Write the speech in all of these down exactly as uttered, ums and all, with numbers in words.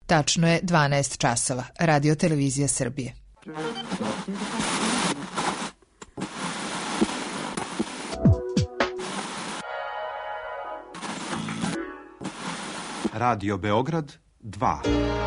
Tačno je dvanaest časova. Radio Televizija Srbije. Radio Beograd dva.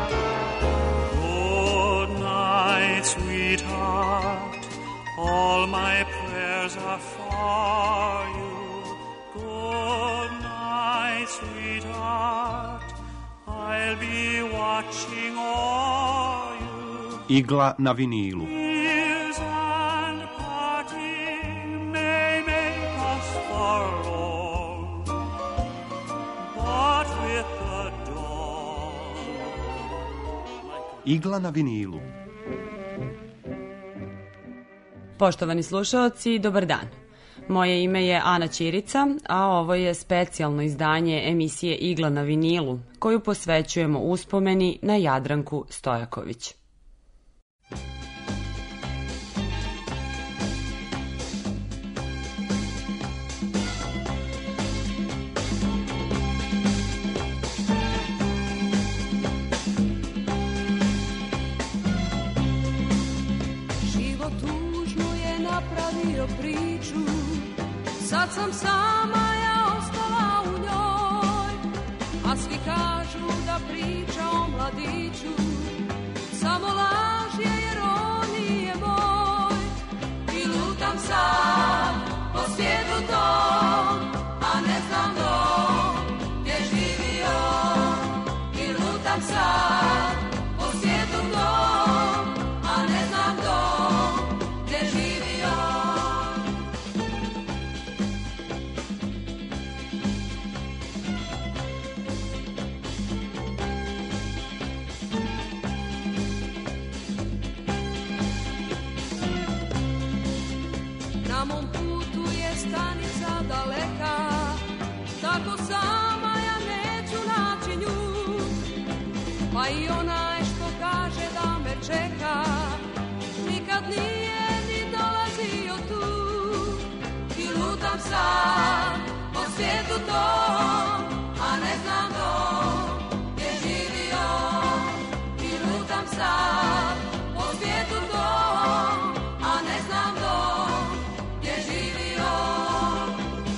Good night, sweetheart. All my prayers are for you. Good night, sweetheart. I'll be watching all you. Igla na vinilu. Tears and parting may make us forlorn, but with the dawn. Igla na vinilu. Poštovani slušaoci, dobar dan. Moje ime je Ana Ćirica, a ovo je specijalno izdanje emisije Igla na vinilu, koju posvećujemo uspomeni na Jadranku Stojaković. Sad sam sama ja ostala u njoj, a svi kažu da priča o mladiću samo laž je jer on nije moj. I lutam sad po svijetu tom, a ne znam dom gdje živi on. I lutam sad po svijetu tom, a ne znam dom gdje živi on. Na mom putu je stanica daleka, tako sama ja neću naći nju. Pa i onaj što kaže da me čeka, nikad nije ni dolazio tu. I lutam sad po svijetu tom, a ne znam dom gdje živi on. I lutam sad po svijetu tom, a ne znam dom gdje živi on.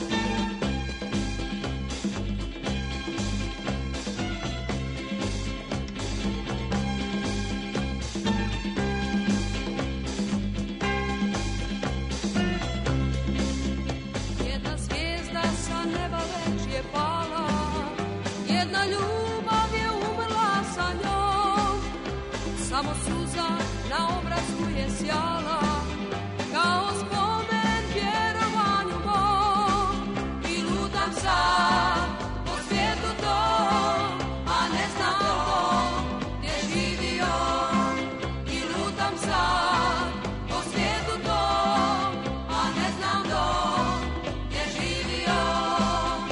Jedna zvijezda sa neba već je pala, jedna ljubav je umrla sa njom. Samo suza na obrazu je sjala, kao spomen vjerovanju mom. I lutam sad po svijetu tom, a ne znam dom gdje živi on. I lutam sad po svijetu tom, a ne znam dom gdje živi on.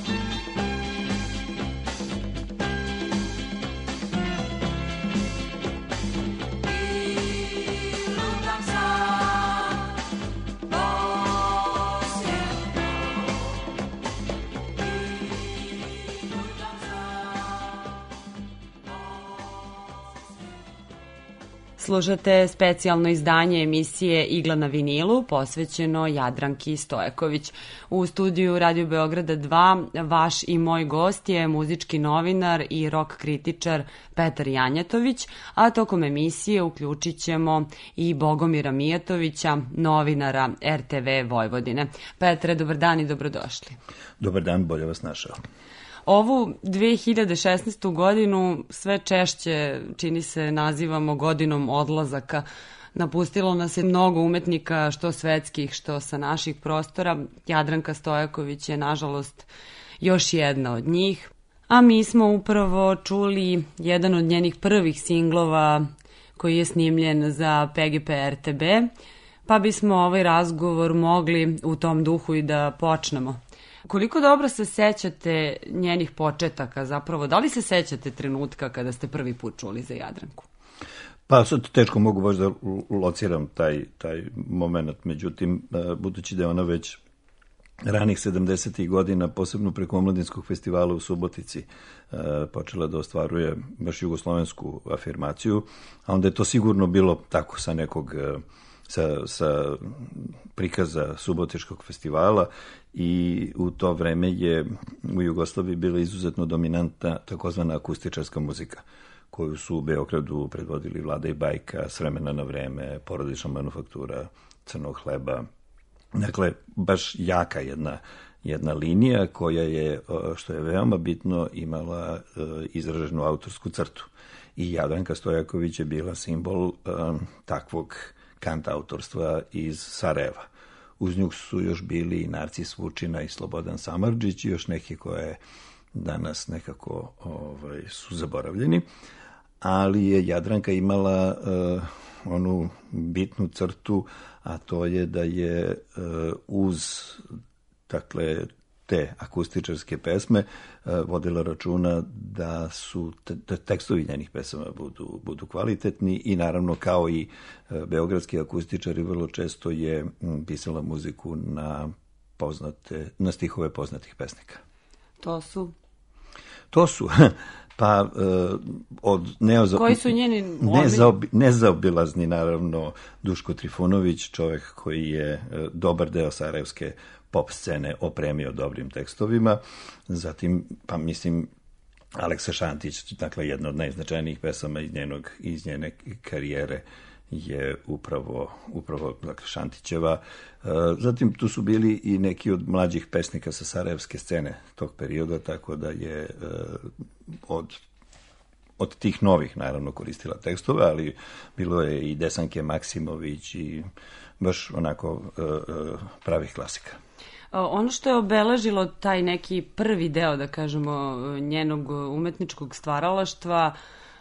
I lutam sad po svijetu, i lutam sad Slušate specijalno izdanje emisije Igla na vinilu posvećeno Jadranki Stojaković. U studiju Radio Beograda dva vaš i moj gost je muzički novinar i rock kritičar Petar Janjatović, a tokom emisije uključit ćemo i Bogomira Mijatovića, novinara er te ve Vojvodine. Petre, dobar dan i dobrodošli. Dobar dan, bolje vas našao. Ovu dve hiljade šesnaestu godinu sve češće, čini se, nazivamo godinom odlazaka. Napustilo nas je mnogo umetnika, što svetskih, što sa naših prostora. Jadranka Stojaković je, nažalost, još jedna od njih. A mi smo upravo čuli jedan od njenih prvih singlova koji je snimljen za pe ge pe er te be, pa bismo ovaj razgovor mogli u tom duhu i da počnemo. Koliko dobro se sećate njenih početaka zapravo? Da li se sećate trenutka kada ste prvi put čuli za Jadranku? Pa sad teško mogu baš da lociram taj, taj moment, međutim, budući da je ona već ranih sedamdesetih godina, posebno preko Omladinskog festivala u Subotici, počela da ostvaruje baš jugoslovensku afirmaciju, a onda je to sigurno bilo tako sa nekog sa, sa prikaza Subotičkog festivala i u to vreme je u Jugoslaviji bila izuzetno dominantna takozvana akustičarska muzika, koju su u Beogradu predvodili Vlada i Bajka, S vremena na vreme, Porodična manufaktura, Crnog hleba. Dakle, baš jaka jedna, jedna linija koja je, što je veoma bitno, imala izraženu autorsku crtu. I Jadranka Stojaković je bila simbol um, takvog kantautorstva iz Sarajeva. Uz nju su još bili i Narcis Vučina i Slobodan Samardžić i još neki koje danas nekako ovaj, su zaboravljeni. Ali je Jadranka imala uh, onu bitnu crtu, a to je da je uh, uz dakle, te akustičarske pesme uh, vodila računa da su te, da tekstovi njenih pesama budu, budu kvalitetni i naravno kao i uh, beogradski akustičari vrlo često je um, pisala muziku na, poznate, na stihove poznatih pesnika. To su? To su... Pa od neoza... Koji su njeni nezaobi, nezaobilazni, naravno, Duško Trifunović, čovjek koji je dobar deo sarajevske pop scene opremio dobrim tekstovima. Zatim, pa mislim, Aleksa Šantić, dakle, jedna od najznačajnijih pesama iz, njenog, iz njene karijere je upravo, upravo dakle, Šantićeva. Zatim tu su bili i neki od mlađih pesnika sa sarajevske scene tog perioda, tako da je od, od tih novih naravno koristila tekstove, ali bilo je i Desanke Maksimović i baš onako pravih klasika. Ono što je obeležilo taj neki prvi deo, da kažemo, njenog umetničkog stvaralaštva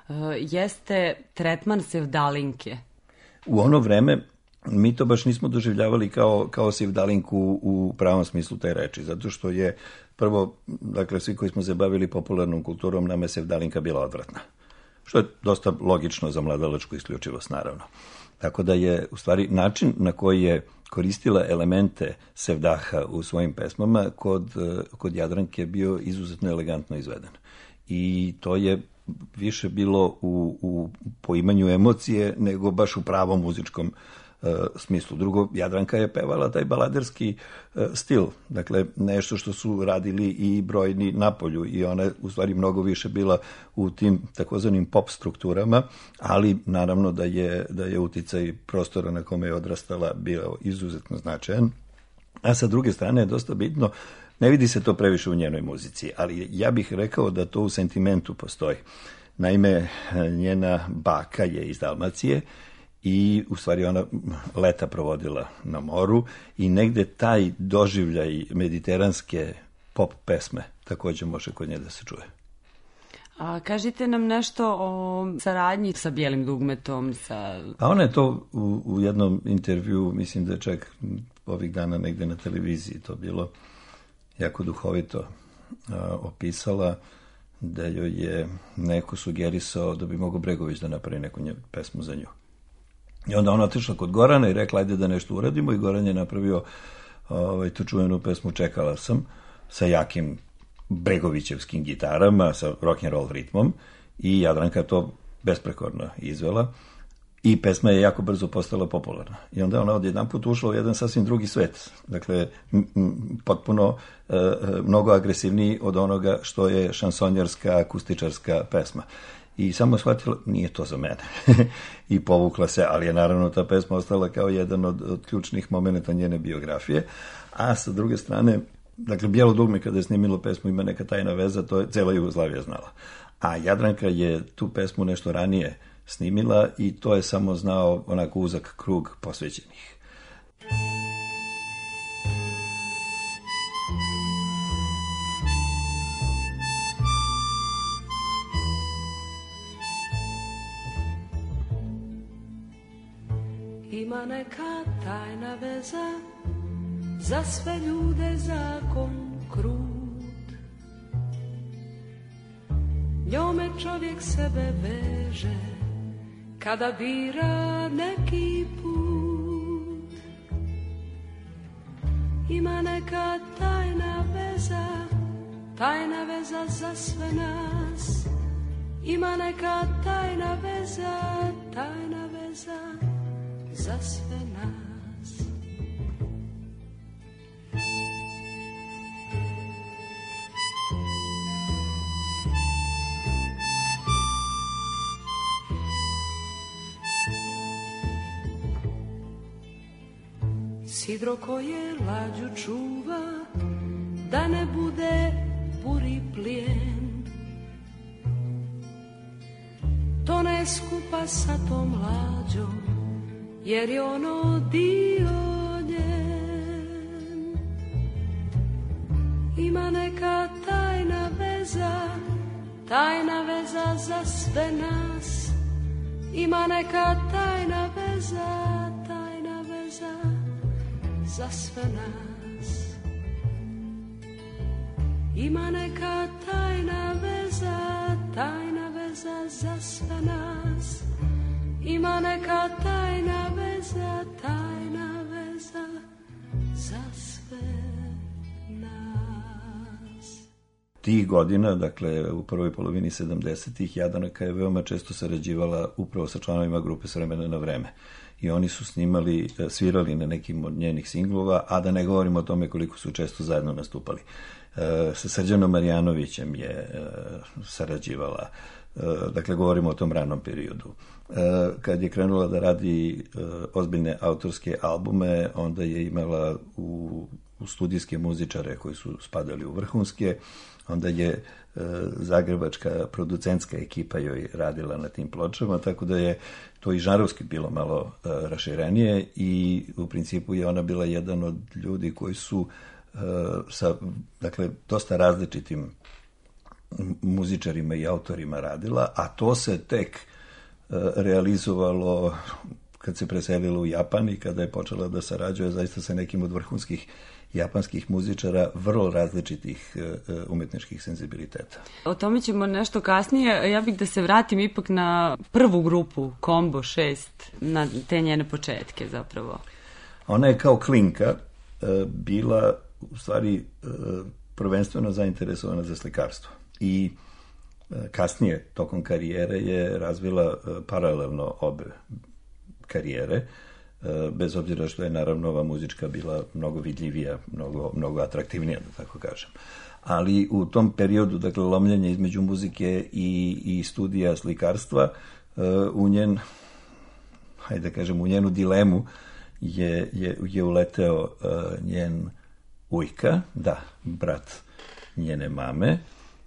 jeste tretman sevdalinke. U ono vreme mi to baš nismo doživljavali kao, kao sevdalinku u pravom smislu te reči, zato što je prvo, dakle, svi koji smo se bavili popularnom kulturom, nama je sevdalinka bila odvratna. Što je dosta logično za mladalačku isključivost, naravno. Tako da je, u stvari, način na koji je koristila elemente sevdaha u svojim pesmama kod, kod Jadranke bio izuzetno elegantno izveden. I to je više bilo u, u poimanju emocije nego baš u pravom muzičkom uh, smislu. Drugo, Jadranka je pevala taj baladerski uh, stil, dakle nešto što su radili i brojni napolju i ona je u stvari mnogo više bila u tim takozvanim pop strukturama, ali naravno da je, da je uticaj prostora na kome je odrastala bio izuzetno značajan. A sa druge strane je dosta bitno, ne vidi se to previše u njenoj muzici, ali ja bih rekao da to u sentimentu postoji. Naime, njena baka je iz Dalmacije i u stvari ona leta provodila na moru i negde taj doživljaj mediteranske pop pesme također može kod nje da se čuje. A kažite nam nešto o saradnji sa Bijelim dugmetom. Sa... A ona je to u, u jednom intervju, mislim da je čak ovih dana negde na televiziji to bilo jako duhovito a, opisala, da joj je neko sugerisao da bi mogao Bregović da napravi neku nje, pesmu za nju. I onda ona otišla kod Gorana i rekla, ajde da nešto uradimo, i Goran je napravio ovaj, tu čuvenu pesmu Čekala sam, sa jakim bregovićevskim gitarama, sa rock'n'roll ritmom, i Jadranka to besprekorno izvela. I pesma je jako brzo postala popularna. I onda ona odjedan put ušla u jedan sasvim drugi svet. Dakle, m, m, potpuno e, mnogo agresivniji od onoga što je šansonjerska, akustičarska pesma. I samo shvatila, nije to za mene. I povukla se, ali je naravno ta pesma ostala kao jedan od, od ključnih momenta njene biografije. A sa druge strane, dakle, Bijelo dugme kada je snimilo pesmu Ima neka tajna veza, to je cela Jugoslavija znala. A Jadranka je tu pesmu nešto ranije snimila i to je samo znao onako uzak krug posvećenih. Ima neka tajna veza, za sve ljude zakon krut. Njome čovjek sebe veže, kada bira neki put. ima neka tajna veza, tajna veza za sve nas. Ima neka tajna veza, tajna veza za sve nas. Sidro koje lađu čuva, da ne bude buri plijen, to ne skupa sa tom lađom, jer je ono dio njen. Ima neka tajna veza, tajna veza za sve nas. Ima neka tajna veza, tajna veza za sve nas. Ima neka tajna veza, tajna veza za sve nas. Ima neka tajna veza, tajna veza za sve nas. Tih godina, dakle u prvoj polovini sedamdesetih, Jadranka je veoma često sarađivala upravo sa članovima grupe S vremena na vreme. I oni su snimali, svirali na nekim od njenih singlova, a da ne govorimo o tome koliko su često zajedno nastupali. E, sa Srđanom Marjanovićem je e, sarađivala, e, dakle govorimo o tom ranom periodu. E, kad je krenula da radi e, ozbiljne autorske albume, onda je imala u, u studijske muzičare koji su spadali u vrhunske, onda je e, zagrebačka producentska ekipa joj radila na tim pločama, tako da je to i žanrovski bilo malo e, raširenije i u principu je ona bila jedan od ljudi koji su e, sa, dakle, dosta različitim muzičarima i autorima radila, a to se tek e, realizovalo kad se preselila u Japan i kada je počela da sarađuje zaista sa nekim od vrhunskih japanskih muzičara vrlo različitih uh, umetničkih senzibiliteta. O tome ćemo nešto kasnije. Ja bih da se vratim ipak na prvu grupu, Combo šest, na te njene početke zapravo. Ona je kao klinka uh, bila u stvari uh, prvenstveno zainteresovana za slikarstvo. I uh, kasnije, tokom karijere, je razvila uh, paralelno obe karijere, bez obzira što je naravno ova muzička bila mnogo vidljivija, mnogo, mnogo atraktivnija, da tako kažem. Ali u tom periodu, dakle, lomljenja između muzike i, i studija slikarstva, u njen, hajde da kažem, u njenu dilemu je, je, je uleteo njen ujka, da, brat njene mame,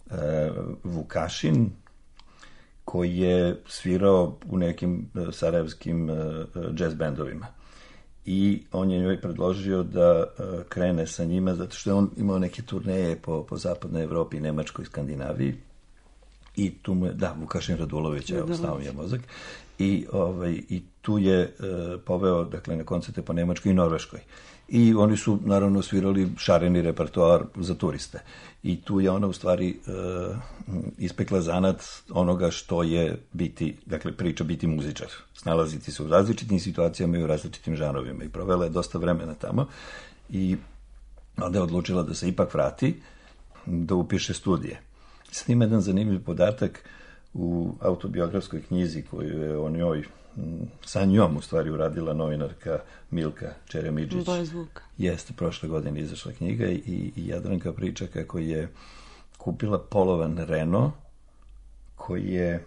Vukašin, koji je svirao u nekim sarajevskim jazz bendovima. I on je njoj predložio da krene sa njima, zato što je on imao neke turneje po, po zapadnoj Evropi, Nemačkoj, Skandinaviji. I tu mu je, da, Vukašin Radulović, evo, stao mi je mozak. I, ovaj, i tu je e, poveo, dakle, na koncerte po Nemačkoj i Norveškoj. I oni su, naravno, svirali šareni repertoar za turiste. I tu je ona, u stvari, e, ispekla zanat onoga što je biti, dakle, priča biti muzičar. Snalaziti se u različitim situacijama i u različitim žanrovima. I provela je dosta vremena tamo. I onda je odlučila da se ipak vrati, da upiše studije. Sad ima jedan zanimljiv podatak u autobiografskoj knjizi koju je o njoj, sa njom u stvari uradila novinarka Milka Čeremidžić. Boje zvuka. Jeste, prošle godine izašla knjiga i, i Jadranka priča kako je kupila polovan Renault koji je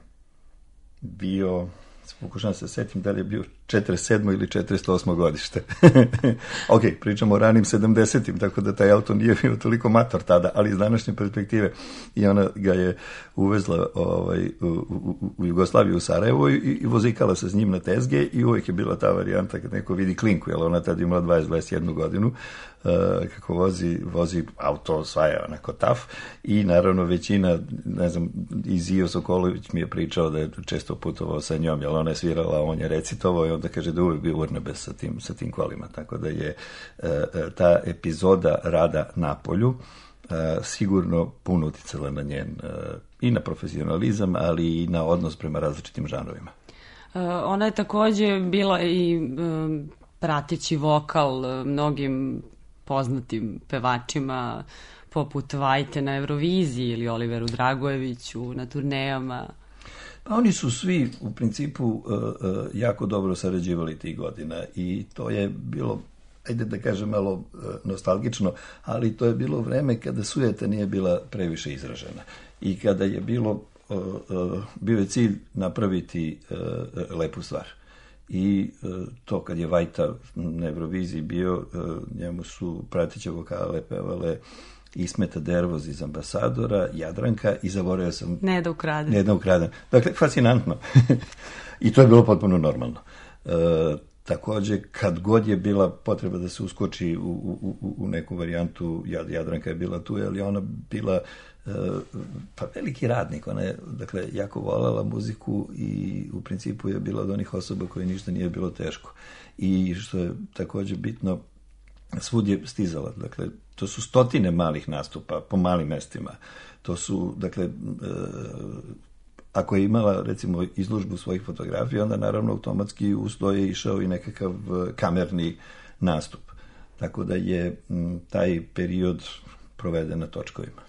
bio, pokušavam se setim da li je bio četrdeset sedmo ili četrdeset osmo godište. Ok, pričamo o ranim sedamdesetim, tako da taj auto nije bio toliko mator tada, ali iz današnje perspektive. I ona ga je uvezla ovaj, u, u, u Jugoslaviju, u Sarajevo i, i vozikala se s njim na tezge i uvijek je bila ta varijanta kad neko vidi klinku, jer ona tada imala dvadeset dvadeset jednu godinu, uh, kako vozi, vozi auto, sva je onako taf i naravno većina, ne znam, i Zio Sokolović mi je pričao da je često putovao sa njom, jer ona je svirala, on je recitovao i onda kaže da uvijek bio urnebes sa tim, sa tim kolima. Tako da je e, ta epizoda rada na polju e, sigurno puno uticala na njen e, i na profesionalizam, ali i na odnos prema različitim žanrovima. E, ona je takođe bila i e, prateći vokal mnogim poznatim pevačima poput Vajte na Euroviziji ili Oliveru Dragojeviću na turnejama? Pa oni su svi u principu uh, uh, jako dobro sarađivali tih godina i to je bilo, ajde da kažem malo uh, nostalgično, ali to je bilo vreme kada sujeta nije bila previše izražena i kada je bilo, uh, uh, bio je cilj napraviti uh, lepu stvar. I uh, to kad je Vajta na Euroviziji bio, uh, njemu su prateće vokale pevale Ismeta Dervoz iz Ambasadora, Jadranka i zaboravio sam... Ne da ukradem. Ne da ukradem. Dakle, fascinantno. I to je bilo potpuno normalno. E, takođe, kad god je bila potreba da se uskoči u, u, u neku varijantu, Jadranka je bila tu, ali ona bila e, pa veliki radnik. Ona je, dakle, jako voljela muziku i u principu je bila od onih osoba koje ništa nije bilo teško. I što je takođe bitno, svud je stizala, dakle, to su stotine malih nastupa po malim mestima. To su, dakle, e, ako je imala, recimo, izložbu svojih fotografija, onda naravno automatski uz to je išao i nekakav kamerni nastup. Tako da je m, taj period proveden na točkovima.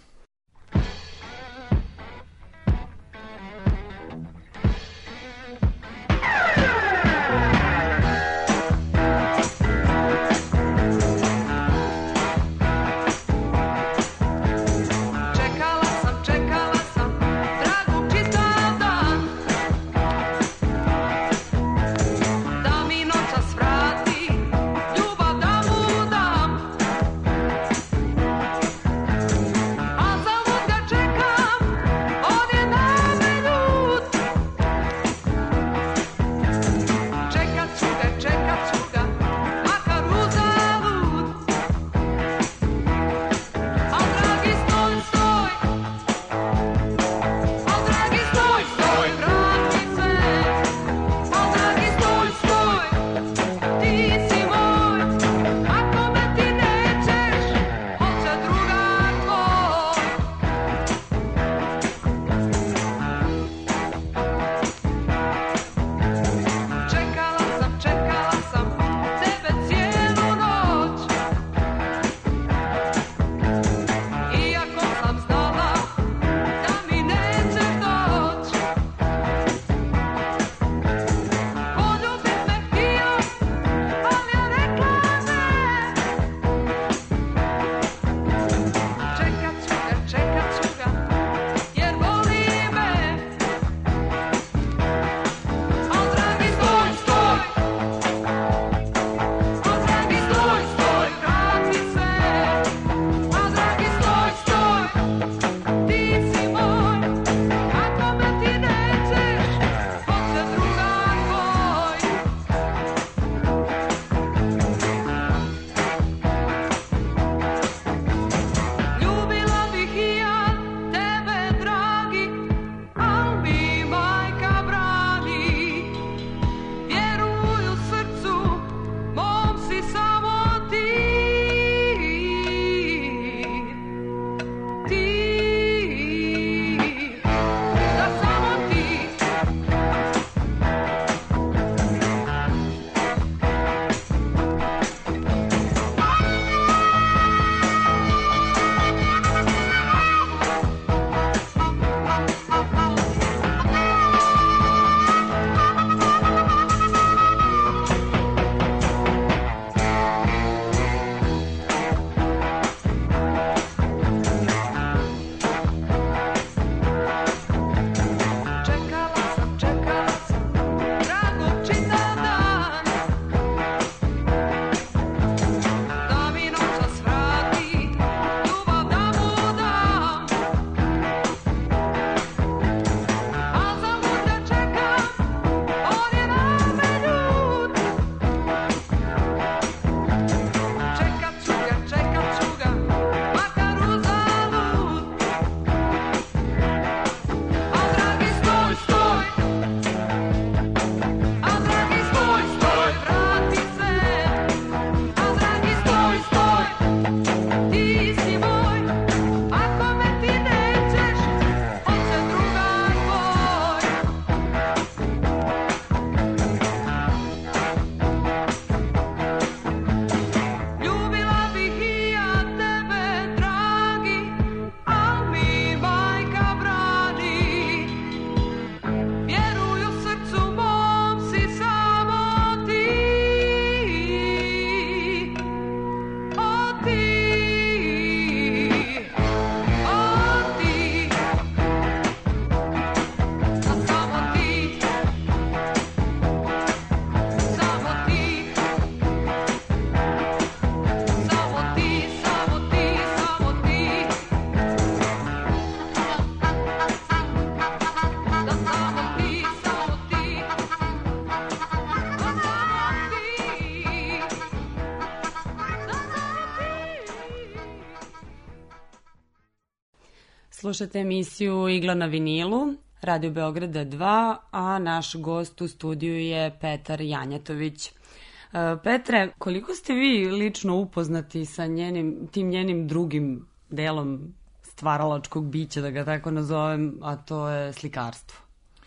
Slušate emisiju Igla na vinilu, Radio Beograda dva, a naš gost u studiju je Petar Janjatović. Petre, koliko ste vi lično upoznati sa njenim, tim njenim drugim delom stvaralačkog bića, da ga tako nazovem, a to je slikarstvo?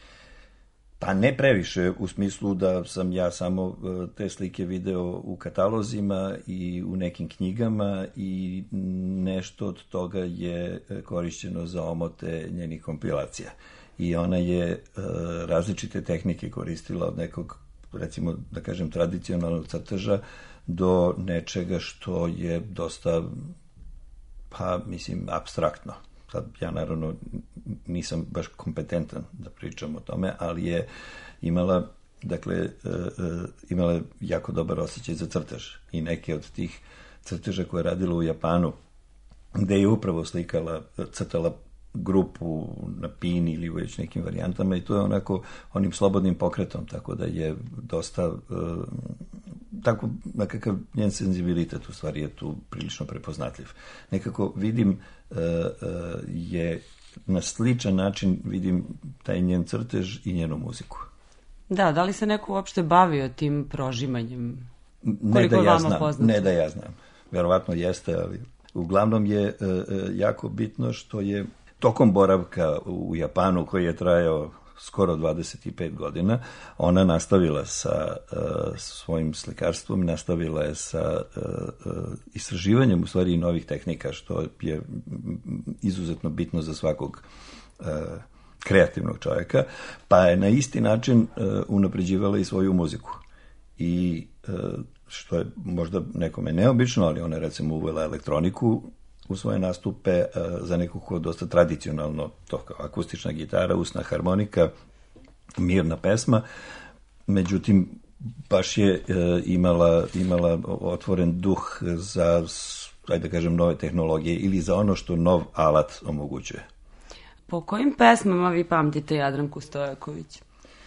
Pa ne previše, u smislu da sam ja samo te slike video u katalozima i u nekim knjigama i nešto od toga je korišćeno za omote njenih kompilacija. I ona je različite tehnike koristila od nekog, recimo da kažem, tradicionalnog crteža do nečega što je dosta, pa mislim, apstraktno. Sad ja naravno nisam baš kompetentan da pričam o tome, ali je imala, dakle, imala je jako dobar osjećaj za crtež i neke od tih crteža koje je radila u Japanu, gde je upravo slikala, crtala grupu na pini ili već nekim varijantama i to je onako onim slobodnim pokretom, tako da je dosta tako, nekakav njen senzibilitet u stvari je tu prilično prepoznatljiv. Nekako vidim je na sličan način vidim taj njen crtež i njenu muziku. Da, da li se neko uopšte bavio tim prožimanjem? Ne da ja znam, ne da ja znam. Verovatno jeste, ali uglavnom je jako bitno što je tokom boravka u Japanu, koji je trajao skoro dvadeset pet godina, ona nastavila sa uh, svojim slikarstvom, nastavila je sa uh, uh, istraživanjem u stvari novih tehnika, što je izuzetno bitno za svakog uh, kreativnog čovjeka, pa je na isti način uh, unapređivala i svoju muziku. I uh, što je možda nekome neobično, ali ona je recimo uvela elektroniku u svoje nastupe za nekog ko dosta tradicionalno, to kao akustična gitara, usna harmonika, mirna pesma, međutim baš je imala, imala otvoren duh za, ajde da kažem, nove tehnologije ili za ono što nov alat omogućuje. Po kojim pesmama vi pamtite Jadranku Stojaković?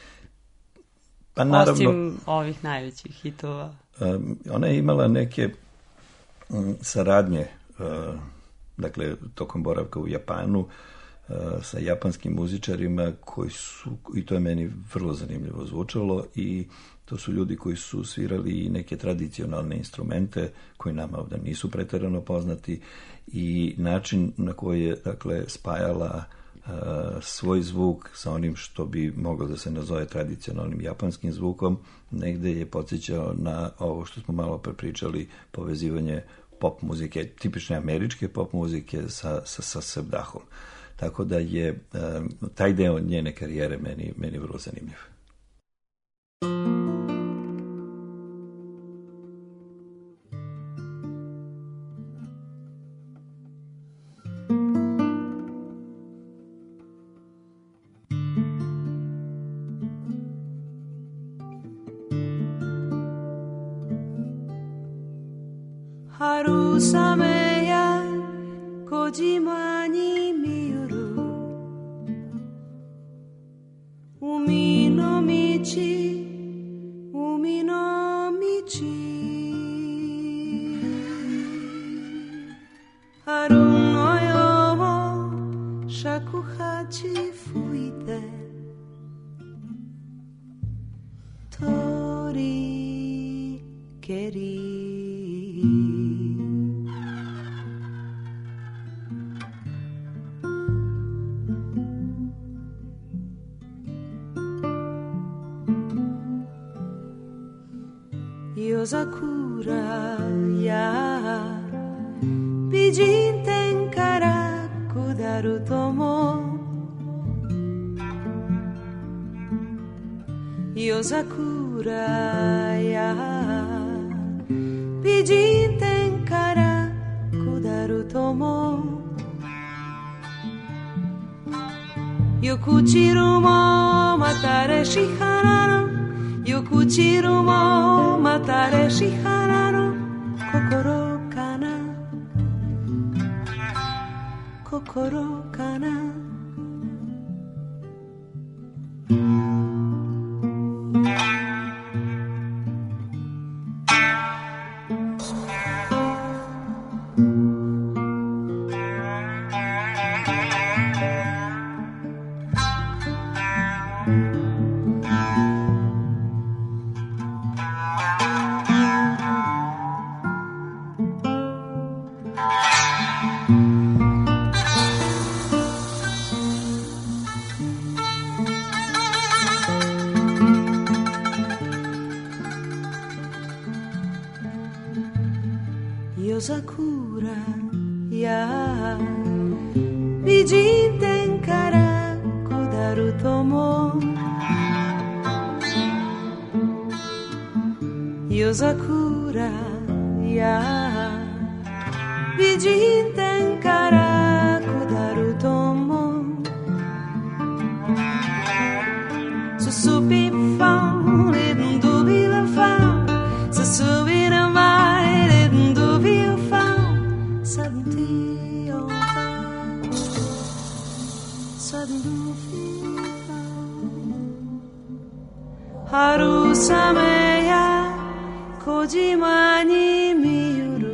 Pa naravno, osim ovih najvećih hitova. Ona je imala neke saradnje, dakle, tokom boravka u Japanu sa japanskim muzičarima koji su, i to je meni vrlo zanimljivo zvučalo, i to su ljudi koji su svirali i neke tradicionalne instrumente koji nama ovdje nisu preterano poznati, i način na koji je, dakle, spajala uh, svoj zvuk sa onim što bi moglo da se nazove tradicionalnim japanskim zvukom, negde je podsjećao na ovo što smo malo prepričali, povezivanje pop muzike, tipične američke pop muzike sa, sa, sa sevdahom. Tako da je um, taj deo njene karijere meni, meni vrlo zanimljiv. Sakura ya bijin tenkara kudaru tomo yo sakura ya bijin tenkara kudaru tomo yokuchiru mo matare shihana Yokuchiru mo matare shihana no kokoro kana kokoro kana Yosakura ya Bijin tenkara kodaru tomo Yosakura ya Bijin tenkara kodaru tomo Susupi fan ledin dubi la fan Susupi na mai ledin dubi la fan Sadunti o fan Sadunti fan Haru sameya Kojima ni miuru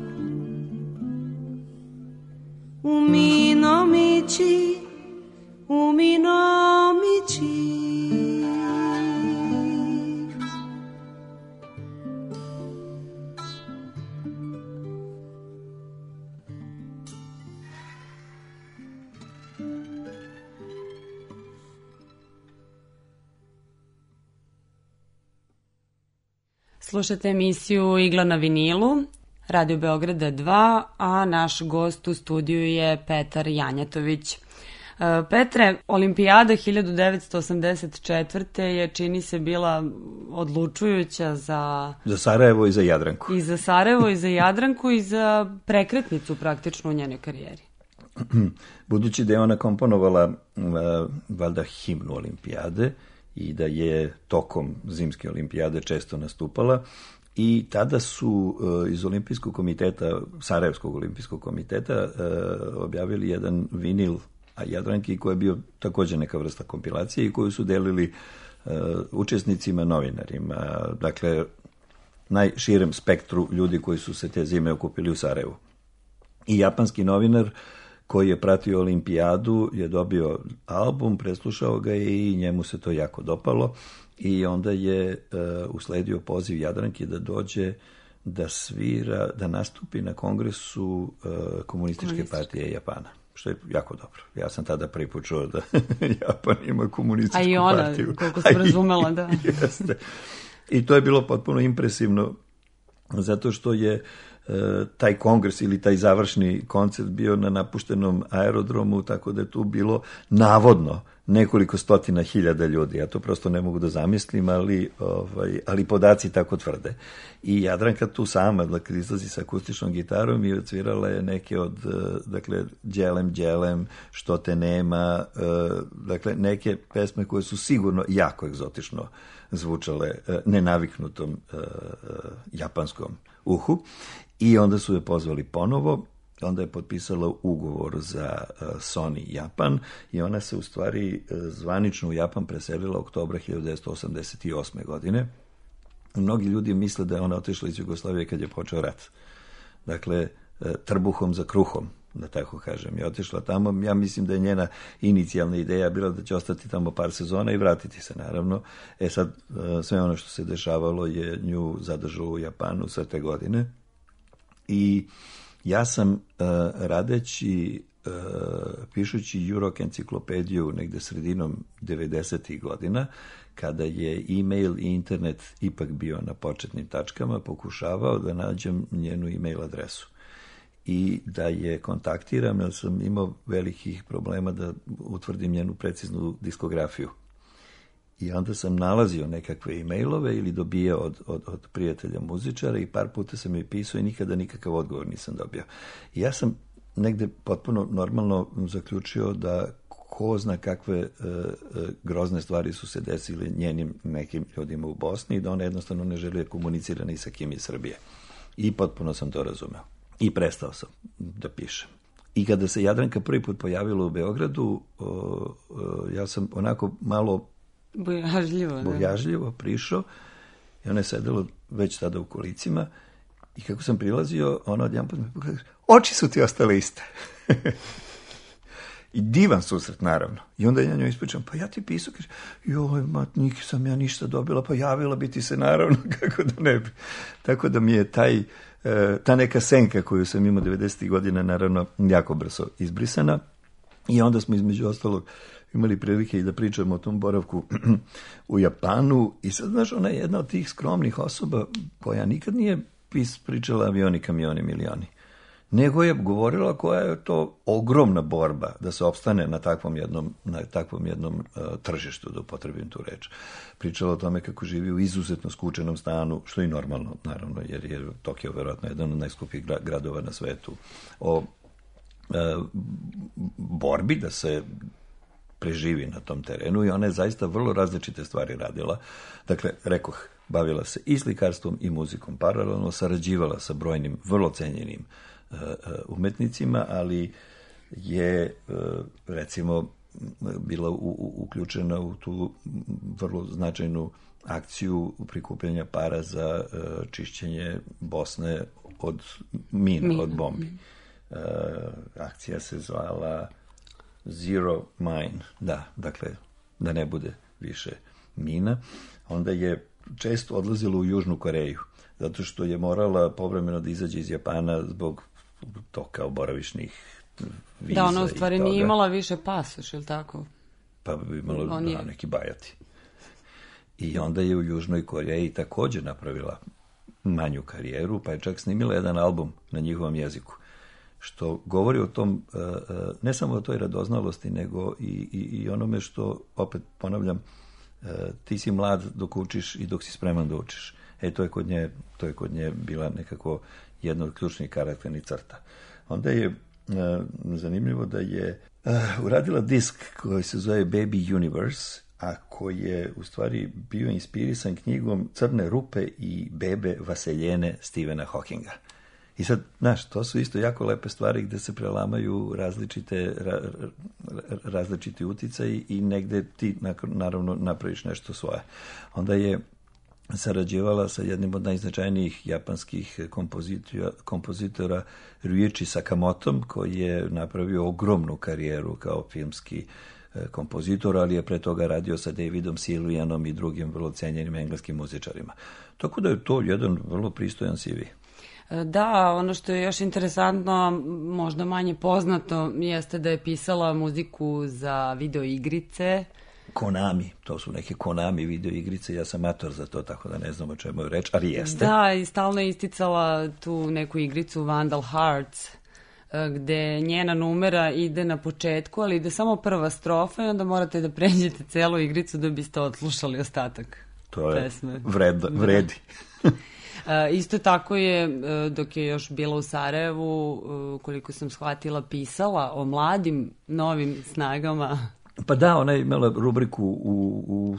Umi no michi Umi no michi Slušate emisiju Igla na vinilu, Radio Beograda dva, a naš gost u studiju je Petar Janjatović. Petre, Olimpijada hiljadu devetsto osamdeset četvrte je, čini se, bila odlučujuća za... Za Sarajevo i za Jadranku. I za Sarajevo i za Jadranku i za prekretnicu praktično u njenoj karijeri. Budući da je ona komponovala uh, valjda himnu Olimpijade i da je tokom zimske olimpijade često nastupala, i tada su uh, iz Olimpijskog komiteta, Sarajevskog olimpijskog komiteta, uh, objavili jedan vinil a Jadranki, koji je bio također neka vrsta kompilacije i koju su delili uh, učesnicima, novinarima, dakle najširem spektru ljudi koji su se te zime okupili u Sarajevu. I japanski novinar koji je pratio olimpijadu je dobio album, preslušao ga i njemu se to jako dopalo i onda je uh, usledio poziv Jadranki da dođe da svira, da nastupi na kongresu uh, komunističke partije Japana, što je jako dobro. Ja sam tada prvi put čuo da Japan ima komunističku partiju. A i ona, partiju. koliko sam razumela, da. Jeste. I to je bilo potpuno impresivno, zato što je taj kongres ili taj završni koncert bio na napuštenom aerodromu, tako da je tu bilo navodno nekoliko stotina hiljada ljudi. Ja to prosto ne mogu da zamislim, ali, ovaj, ali podaci tako tvrde. I Jadranka tu sama, dakle, izlazi sa akustičnom gitarom i odsvirala je neke od, dakle, Đelem, Đelem, Što te nema, dakle, neke pesme koje su sigurno jako egzotično zvučale nenaviknutom japanskom uhu. I onda su je pozvali ponovo, onda je potpisala ugovor za uh, Sony Japan i ona se u stvari uh, zvanično u Japan preselila oktobra hiljadu devetsto osamdeset osme. godine. Mnogi ljudi misle da je ona otišla iz Jugoslavije kad je počeo rat. Dakle, uh, trbuhom za kruhom, da tako kažem, je otišla tamo. Ja mislim da je njena inicijalna ideja bila da će ostati tamo par sezona i vratiti se, naravno. E sad, uh, sve ono što se dešavalo je nju zadržalo u Japanu sve te godine. I ja sam uh, radeći, uh, pišući Jurok enciklopediju negde sredinom devedesetih godina, kada je e-mail i internet ipak bio na početnim tačkama, pokušavao da nađem njenu e-mail adresu. I da je kontaktiram, jer sam imao velikih problema da utvrdim njenu preciznu diskografiju. I onda sam nalazio nekakve e-mailove ili dobijao od, od, od prijatelja muzičara i par puta sam joj pisao i nikada nikakav odgovor nisam dobio. I ja sam negde potpuno normalno zaključio da ko zna kakve e, e, grozne stvari su se desile njenim nekim ljudima u Bosni i da ona jednostavno ne želi komunicira ni sa kim iz Srbije. I potpuno sam to razumeo. I prestao sam da pišem. I kada se Jadranka prvi put pojavila u Beogradu, o, o, ja sam onako malo bojažljivo, bojažljivo prišao i ona je sedela već tada u kolicima i kako sam prilazio, ona odjedan put me pogledala, oči su ti ostale iste. I divan susret, naravno. I onda ja njoj ispričam, pa ja ti pisao, kaže, joj, mat, nisam ja ništa dobila, pa javila bi ti se, naravno, kako da ne bi. Tako da mi je taj, ta neka senka koju sam imao devedesetih godina, naravno, jako brzo izbrisana. I onda smo između ostalog imali prilike i da pričamo o tom boravku u Japanu. I sad, znaš, ona je jedna od tih skromnih osoba koja nikad nije pis, pričala avioni, kamioni, milioni. Nego je govorila koja je to ogromna borba da se opstane na takvom jednom, na takvom jednom uh, tržištu, da upotrebim tu reč. Pričala o tome kako živi u izuzetno skučenom stanu, što je normalno, naravno, jer je Tokio verovatno jedan od najskupijih gradova na svetu. O uh, borbi da se preživi na tom terenu i ona je zaista vrlo različite stvari radila. Dakle, rekoh, bavila se i slikarstvom i muzikom paralelno, sarađivala sa brojnim, vrlo cenjenim umetnicima, ali je, recimo, bila u, u, uključena u tu vrlo značajnu akciju prikupljanja para za uh, čišćenje Bosne od mina, Min. od bombi. Uh, akcija se zvala Zero Mine, da, dakle, da ne bude više mina. Onda je često odlazila u Južnu Koreju, zato što je morala povremeno da izađe iz Japana zbog toka boravišnih viza. Da, ona u stvari nije imala više pasoš, ili tako? Pa bi imala On da, je... neki bajati. I onda je u Južnoj Koreji također napravila manju karijeru, pa je čak snimila jedan album na njihovom jeziku, što govori o tom, ne samo o toj radoznalosti, nego i, i, i onome što, opet ponavljam, ti si mlad dok učiš i dok si spreman da učiš. E, to je kod nje, to je kod nje bila nekako jedna od ključnih karakternih crta. Onda je uh, zanimljivo da je uh, uradila disk koji se zove Baby Universe, a koji je u stvari bio inspirisan knjigom Crne rupe i bebe vaseljene Stephena Hawkinga. I sad, znaš, to su isto jako lepe stvari gde se prelamaju različite, ra, različiti uticaji i negde ti naravno napraviš nešto svoje. Onda je sarađivala sa jednim od najznačajnijih japanskih kompozitora, kompozitora Ryuichi Sakamotom, koji je napravio ogromnu karijeru kao filmski kompozitor, ali je pre toga radio sa Davidom Sylvianom i drugim vrlo cenjenim engleskim muzičarima. Tako da je to jedan vrlo pristojan C V. Da, ono što je još interesantno, možda manje poznato, jeste da je pisala muziku za videoigrice. Konami, to su neke Konami videoigrice, ja sam amator za to, tako da ne znam o čemu je reč, ali jeste. Da, i stalno je isticala tu neku igricu Vandal Hearts, gde njena numera ide na početku, ali ide samo prva strofa i onda morate da pređete celu igricu da biste odslušali ostatak to je pesme. Vred, vredi. Isto tako je, dok je još bila u Sarajevu, koliko sam shvatila, pisala o mladim novim snagama. Pa da, ona je imala rubriku u, u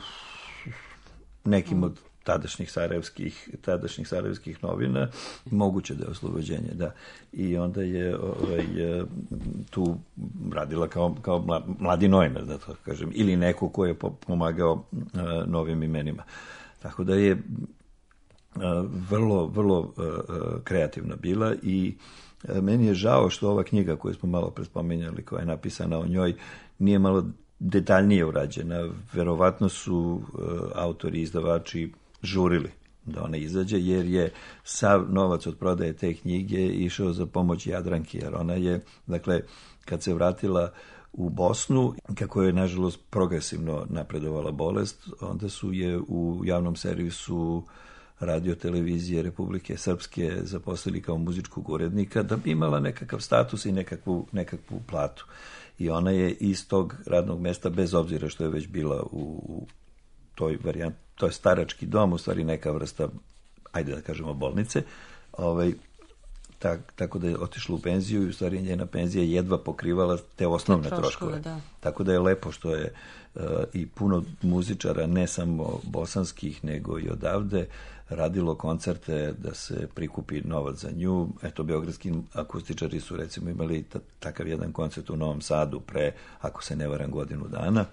nekim od tadašnjih sarajevskih, tadašnjih sarajevskih novina, moguće da je oslobođenje, da. I onda je ovaj, tu radila kao, kao mladi novinar, da to kažem, ili neko ko je pomagao uh, novim imenima. Tako da je uh, vrlo, vrlo uh, kreativna bila i uh, meni je žao što ova knjiga koju smo malo prespominjali, koja je napisana o njoj, nije malo detaljnije urađena. Verovatno su uh, autori i izdavači žurili da ona izađe, jer je sav novac od prodaje te knjige išao za pomoć Jadranki, jer ona je, dakle, kad se vratila u Bosnu, kako je, nažalost, progresivno napredovala bolest, onda su je u javnom servisu radio televizije Republike Srpske zaposlili kao muzičkog urednika da bi imala nekakav status i nekakvu, nekakvu platu. I ona je iz tog radnog mesta, bez obzira što je već bila u, u toj varijanti, to je starački dom, u stvari neka vrsta, ajde da kažemo, bolnice, ovaj, tak, tako da je otišla u penziju i u stvari njena penzija jedva pokrivala te osnovne troškove. troškove. Da. Tako da je lepo što je uh, i puno muzičara, ne samo bosanskih, nego i odavde, radilo koncerte da se prikupi novac za nju. Eto, beogradski akustičari su recimo imali t- takav jedan koncert u Novom Sadu pre, ako se ne varam, godinu dana.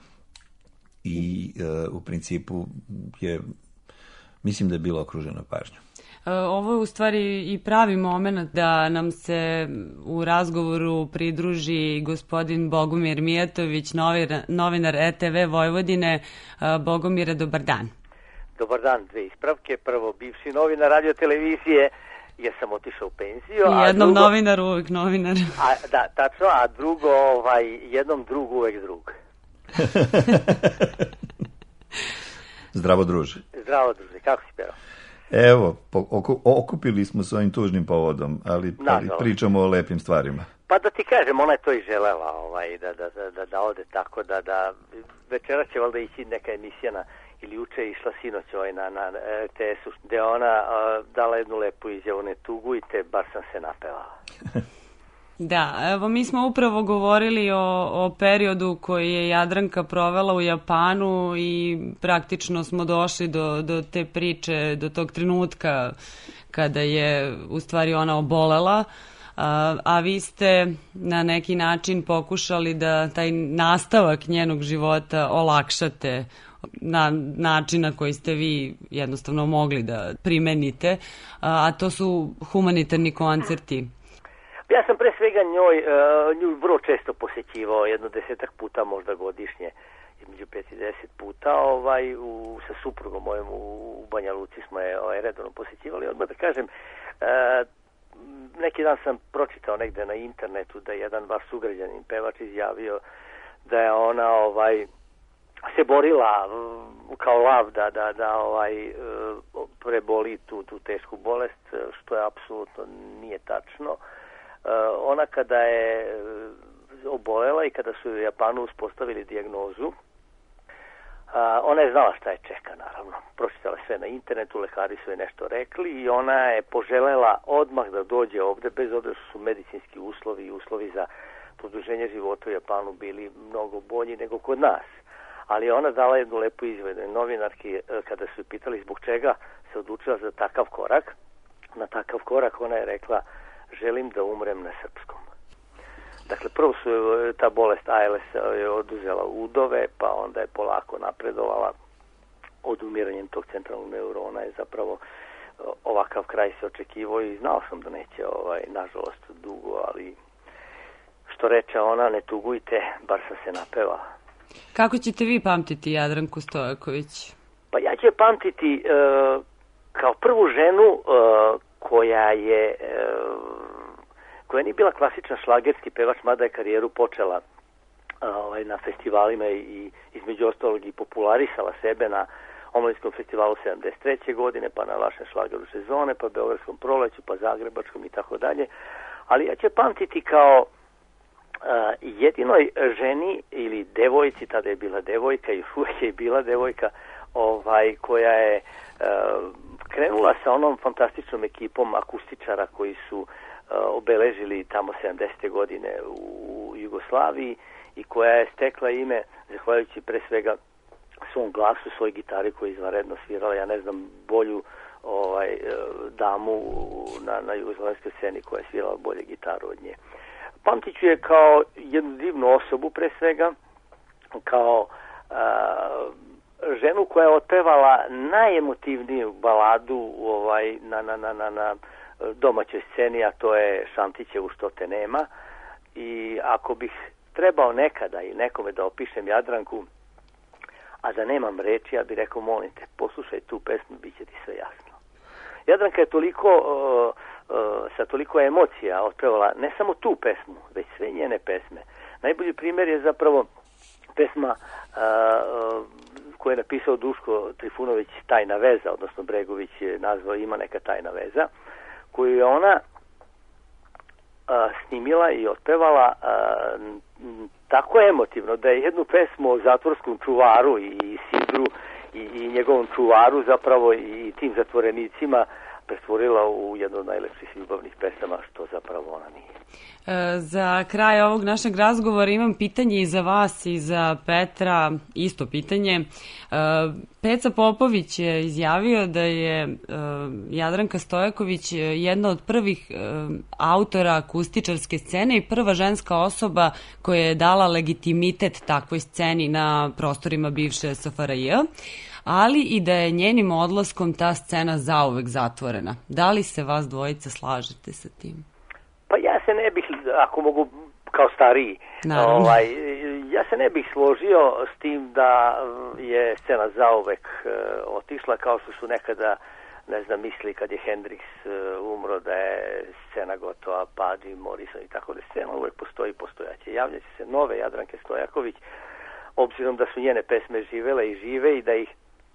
I uh, u principu je, mislim da je bila okružena pažnja. Ovo je u stvari i pravi moment da nam se u razgovoru pridruži gospodin Bogomir Mijatović, novinar, novinar E T V Vojvodine. Bogomire, dobar dan. Dobar dan, dve ispravke. Prvo, bivši novinar radio televizije, jer sam otišao u penziju. I jednom drugo, novinar, uvek novinar. A, da, tačno, a drugo, ovaj, jednom drug, uvek drug. Zdravo, druže. Zdravo, druže, kako si, Pero? Evo, po, oku, okupili smo s ovim tužnim povodom, ali, ali pričamo o lepim stvarima. Pa da ti kažem, ona je to i želela, ovaj, da, da, da, da ode tako, da, da večera će valjda ići neka emisija na, ili juče je išla sinoć ovaj, na, na R T S-u, gde ona uh, dala jednu lepu izjavu, ne tugujte, bar sam se napevala. Da, evo mi smo upravo govorili o, o periodu koji je Jadranka provela u Japanu i praktično smo došli do, do te priče, do tog trenutka kada je u stvari ona obolela, a, a vi ste na neki način pokušali da taj nastavak njenog života olakšate na način na koji ste vi jednostavno mogli da primenite, a, a to su humanitarni koncerti. Ja sam pre svega njoj, uh, nju vrlo često posećivao, jedno desetak puta možda godišnje, između pet i deset puta, ovaj, u, sa suprugom mojom u, u Banja Luci smo je ovaj, redovno posećivali. Odmah da kažem, uh, neki dan sam pročitao negde na internetu da je jedan vaš sugrađanin pevač izjavio da je ona ovaj, se borila uh, kao lav da, da, da ovaj, uh, preboli tu, tu tešku bolest, što je apsolutno nije tačno. Uh, ona kada je uh, obolela i kada su u Japanu uspostavili dijagnozu, uh, ona je znala šta je čeka, naravno. Pročitala sve na internetu, lekari su je nešto rekli i ona je poželela odmah da dođe ovde, bez obzira što su medicinski uslovi i uslovi za produženje života u Japanu bili mnogo bolji nego kod nas. Ali ona dala jednu lepu izjavu novinarki uh, kada su je pitali zbog čega se odlučila za takav korak. Na takav korak ona je rekla: želim da umrem na srpskom. Dakle, prvo su ta bolest A L S je oduzela udove, pa onda je polako napredovala. Od umiranjem tog centralnog neurona je zapravo ovakav kraj se očekivao i znao sam da neće, ovaj, nažalost, dugo, ali što reče ona, ne tugujte, bar sam se napevala. Kako ćete vi pamtiti Jadranku Stojaković? Pa ja ću je pamtiti uh, kao prvu ženu uh, koja je koja nije bila klasičan šlagerski pevač, mada je karijeru počela ovaj, na festivalima i između ostalog i popularisala sebe na Omladinskom festivalu sedamdeset treće godine, pa na vašem šlageru sezone, pa Beogradskom proleću, pa Zagrebačkom i tako dalje. Ali ja ću pamtiti kao uh, jedinoj ženi ili devojci, tada je bila devojka i uvijek je bila devojka, ovaj, koja je uh, krenula sa onom fantastičnom ekipom akustičara koji su uh, obeležili tamo sedamdesete godine u Jugoslaviji i koja je stekla ime zahvaljujući pre svega svom glasu, svoj gitari koji je izvanredno svirala. Ja ne znam bolju ovaj, damu na, na jugoslovenskoj sceni koja je svirala bolje gitaru od nje. Pamtit ću je kao jednu divnu osobu pre svega, kao uh, ženu koja je otpevala najemotivniju baladu ovaj, na, na, na, na, na domaćoj sceni, a to je Šantićevu Što te nema. I ako bih trebao nekada i nekome da opišem Jadranku, a da nemam reči, ja bih rekao, molim te, poslušaj tu pesmu, bit će ti sve jasno. Jadranka je toliko, uh, uh, sa toliko emocija otpevala ne samo tu pesmu, već sve njene pesme. Najbolji primjer je zapravo pesma uh, koju je napisao Duško Trifunović, Tajna veza, odnosno Bregović je nazvao Ima neka tajna veza, koju je ona uh, snimila i otpevala uh, tako emotivno da je jednu pesmu o zatvorskom čuvaru i Sidru i, i njegovom čuvaru zapravo i tim zatvorenicima pretvorila u jednu od najlepših ljubavnih pesama, što zapravo ona nije. Za kraj ovog našeg razgovora imam pitanje i za vas i za Petra, isto pitanje. Peca Popović je izjavio da je Jadranka Stojaković jedna od prvih autora akustičarske scene i prva ženska osoba koja je dala legitimitet takvoj sceni na prostorima bivše S F R J, ali i da je njenim odlaskom ta scena zauvek zatvorena. Da li se vas dvojica slažete sa tim? Pa ja se ne bih, ako mogu kao stariji, ovaj, ja se ne bih složio s tim da je scena zauvek uh, otišla, kao što su nekada, ne znam, misli kad je Hendrix uh, umro da je scena gotova, pa Jim Morrison i tako da scena uvek postoji, postojaće. Javljaće se nove Jadranke Stojaković, obzirom da su njene pesme živele i žive i da ih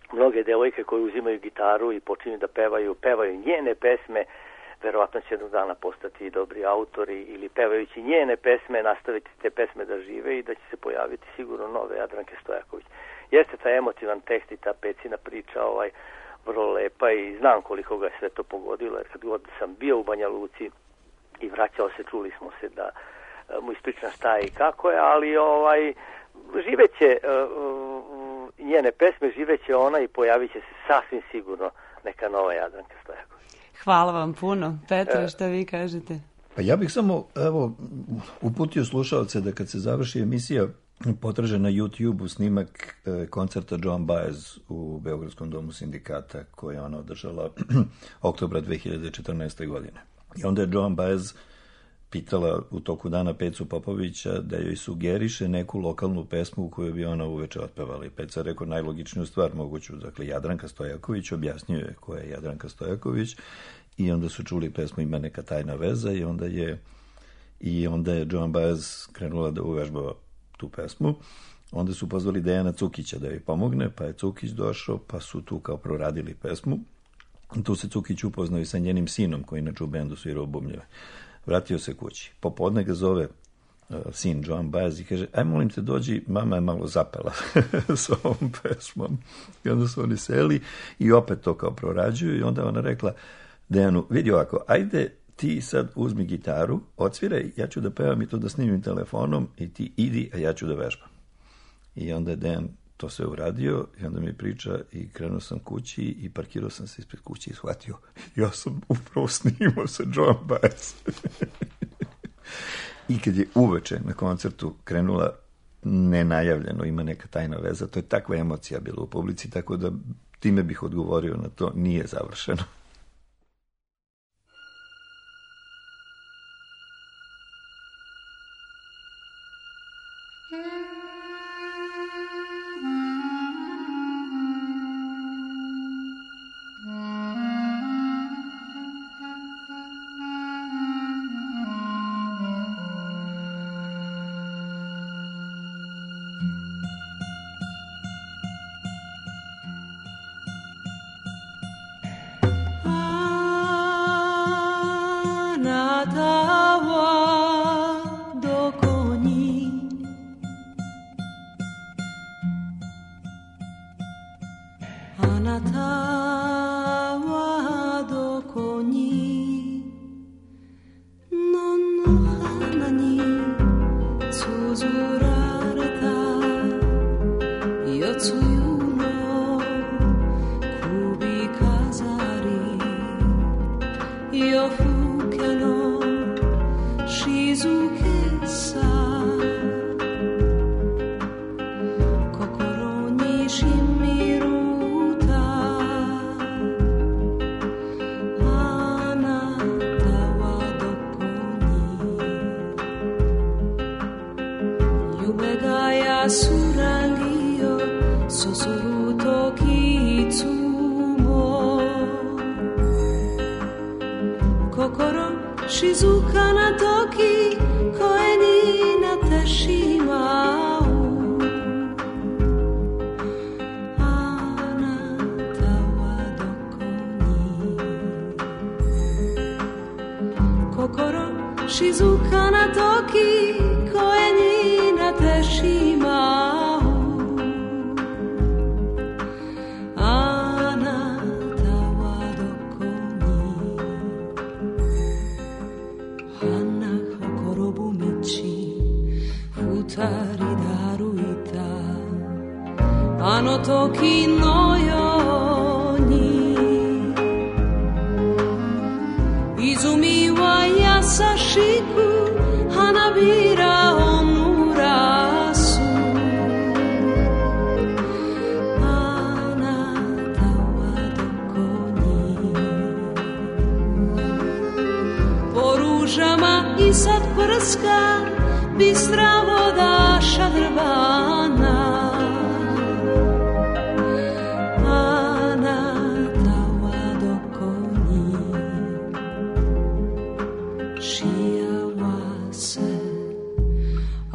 mnoge devojke koje uzimaju gitaru i počinju da pevaju, pevaju njene pesme, verovatno će jednog dana postati dobri autori ili pevajući njene pesme nastaviti te pesme da žive i da će se pojaviti sigurno nove Jadranke Stojaković. Jeste taj emotivan tekst i ta Pecina priča ovaj, vrlo lepa i znam koliko ga je sve to pogodilo, jer kad god sam bio u Banja Luci i vraćao se, čuli smo se da mu ispričam šta je i kako je, ali ovaj, živeće uh, njene pesme, živeće ona i pojavit će se sasvim sigurno neka nova Jadranka Stojaković. Hvala vam puno. Petre, šta vi kažete? Pa ja bih samo evo, uputio slušalce da kad se završi emisija potraže na YouTube-u snimak e, koncerta Joan Baez u Beogradskom domu sindikata koje je ona održala oktobra dve hiljade četrnaeste. godine. I onda je Joan Baez pitala u toku dana Pecu Popovića da joj sugeriše neku lokalnu pesmu koju bi ona uveče otpevala. I Peca rekao najlogičniju stvar moguću, dakle Jadranka Stojaković, objasnio je ko je Jadranka Stojaković i onda su čuli pesmu Ima neka tajna veza i onda je, i onda je Joan Baez krenula da uvežbava tu pesmu. Onda su pozvali Dejana Cukića da joj pomogne, pa je Cukić došao, pa su tu kao proradili pesmu. Tu se Cukić upoznao i sa njenim sinom, koji inače u bendu svirao bubnjeve. Vratio se kući. Popodne ga zove uh, sin Joan Baez i kaže, aj molim te dođi, mama je malo zapela s ovom pesmom. I onda su oni seli i opet to kao prorađuju i onda ona rekla Dejanu, vidi ovako, ajde ti sad uzmi gitaru, odsviraj, ja ću da pevam i to da snimim telefonom i ti idi, a ja ću da vežbam. I onda je Dejan to sve uradio i onda mi priča i krenuo sam kući i parkirao sam se ispred kuće i shvatio, ja sam upravo snimao sa Joan Baez. I kad je uveče na koncertu krenula nenajavljeno, Ima neka tajna veza, to je takva emocija bila u publici, tako da time bih odgovorio na to, nije završeno.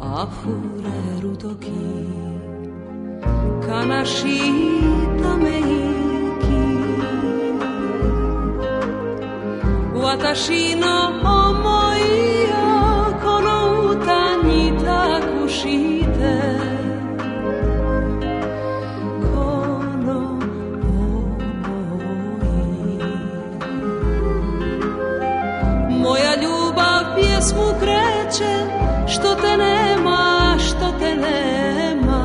Kanashita me Tašino o moio kono utanjita kušite kono o moji. Moja ljubav pjesmu kreće što te nema, što te nema.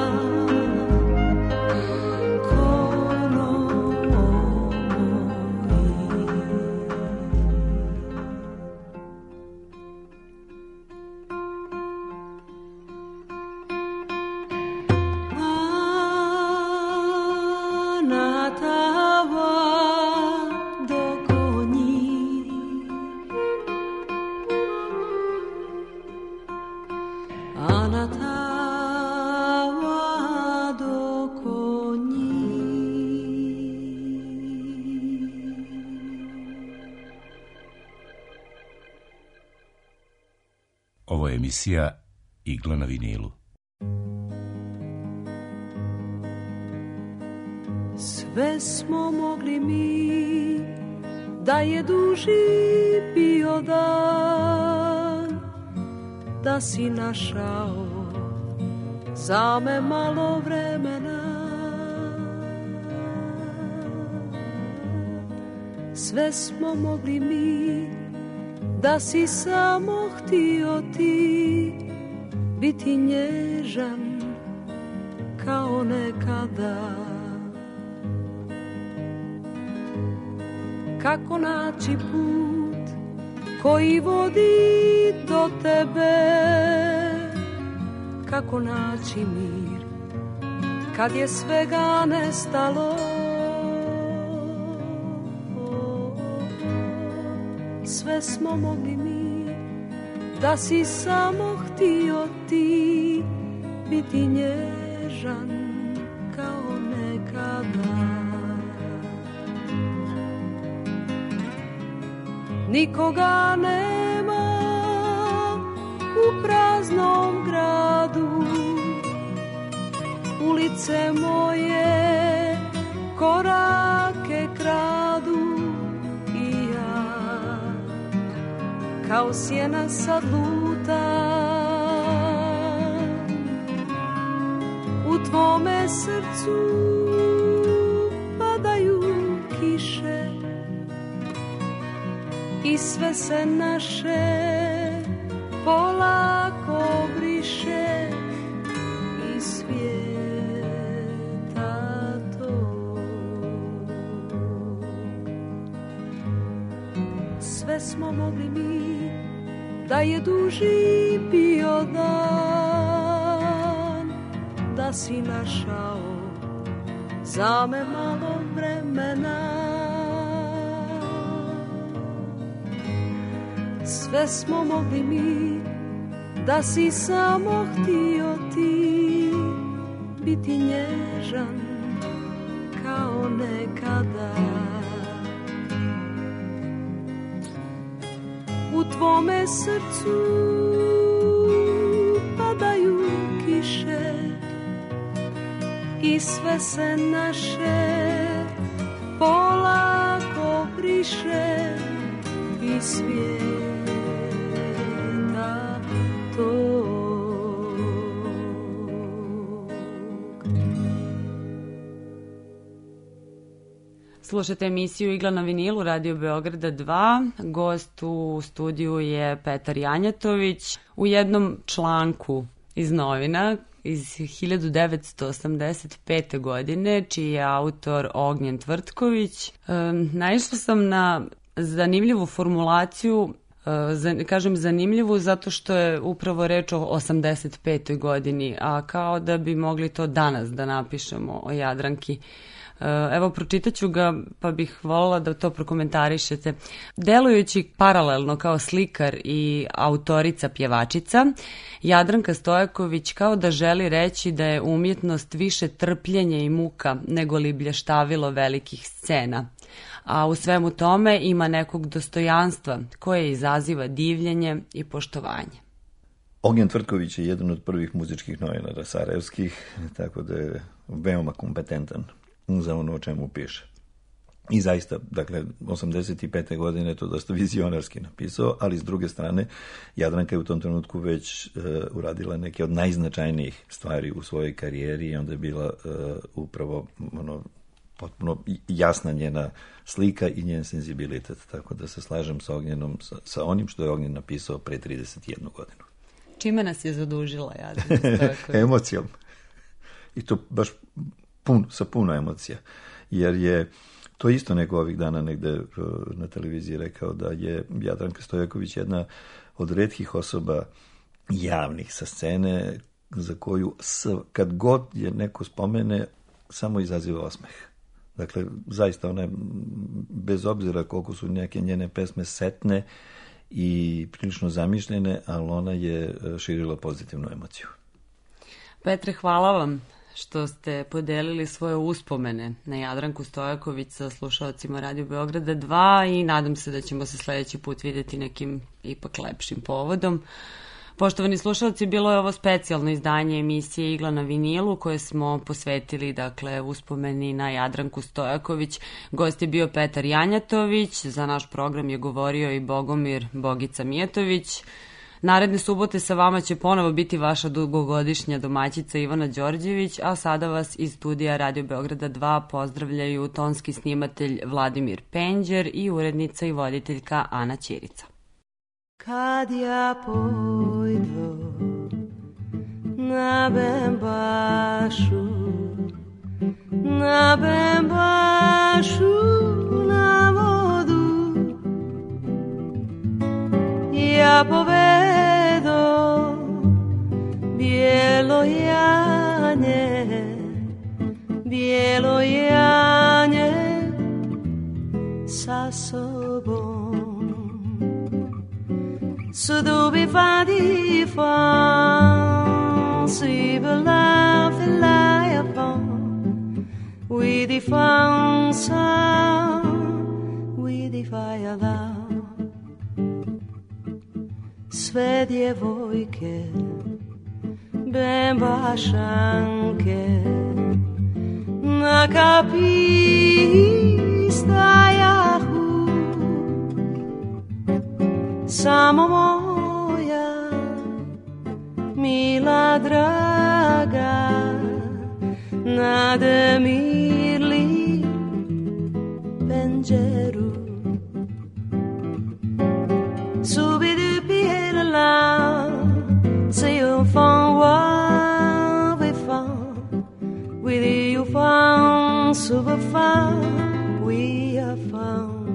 Ovo je emisija Igla na vinilu. Sve smo mogli mi, da je duži bio dan, da si našao za me malo vremena. Sve smo mogli mi, da si samo htio ti biti nježan kao nekada. Kako naći put koji vodi do tebe, kako naći mir kad je svega nestalo. Sve smo mogli mi, da si samo htio ti biti nježan kao nekada. Nikoga nema u praznom gradu, ulice moje korake kradu i ja kao sjena sad lutam. U tvome srcu padaju kiše i sve se naše polako briše iz svijeta tog. Sve smo mogli mi, da je duži bio dan, da si našao za me malo vremena. Sve smo mogli mi, da si samo htio ti biti nježan kao nekada. U tvome srcu padaju kiše i sve se naše polako briše iz svijeta tog. Slušate emisiju Igla na vinilu, Radio Beograda dva. Gost u studiju je Petar Janjatović. U jednom članku iz novina iz hiljadu devetsto osamdeset pete. godine, čiji je autor Ognjen Tvrtković, naišla sam na zanimljivu formulaciju. Kažem zanimljivu zato što je upravo reč o osamdeset petoj. godini, a kao da bi mogli to danas da napišemo o Jadranki. Evo, pročitaću ga, pa bih voljela da to prokomentarišete. Delujući paralelno kao slikar i autorica pjevačica, Jadranka Stojaković kao da želi reći da je umjetnost više trpljenje i muka nego li blještavilo velikih scena. A u svemu tome ima nekog dostojanstva koje izaziva divljenje i poštovanje. Ognjen Tvrtković je jedan od prvih muzičkih novinara sarajevskih, tako da je veoma kompetentan za ono o čemu piše. I zaista, dakle, osamdeset pete godine je to dosta vizionarski napisao, ali s druge strane, Jadranka je u tom trenutku već uh, uradila neke od najznačajnijih stvari u svojoj karijeri i onda je bila uh, upravo ono, potpuno jasna njena slika i njen senzibilitet, tako da se slažem sa Ognjenom, sa, sa onim što je Ognjen napisao pre trideset jednu godinu. Čime nas je zadužila Jadranka? Emocijom. I to baš pun, sa puno emocija. Jer je to isto neko ovih dana negde na televiziji rekao da je Jadranka Stojaković jedna od retkih osoba javnih sa scene za koju kad god je neko spomene samo izaziva osmeh. Dakle, zaista ona je, bez obzira koliko su neke njene pesme setne i prilično zamišljene, ali ona je širila pozitivnu emociju. Petre, hvala vam što ste podelili svoje uspomene na Jadranku Stojaković sa slušalcima Radio Beograda dva i nadam se da ćemo se sledeći put videti nekim ipak lepšim povodom. Poštovani slušalci, bilo je ovo specijalno izdanje emisije Igla na vinilu koje smo posvetili, dakle, uspomeni na Jadranku Stojaković. Gost je bio Petar Janjatović, za naš program je govorio i Bogomir Bogica Mijatović. Naredne subote sa vama će ponovo biti vaša dugogodišnja domaćica Ivana Đorđević, a sada vas iz studija Radio Beograda dva pozdravljaju tonski snimatelj Vladimir Penđer i urednica i voditeljka Ana Ćirica. Kad ja pojdu na bembašu, na bembašu na vodu, ja povedo bijelo janje, bijelo janje sa sobom. Så du vil få de France i belaf lejer på vi de France vi de fejrer der sve djevojke bembašanke na kapi stajahu samo moja mila draga nademirli penđeru subidupi la c'est au fond wa ve fa with you found super fun we are found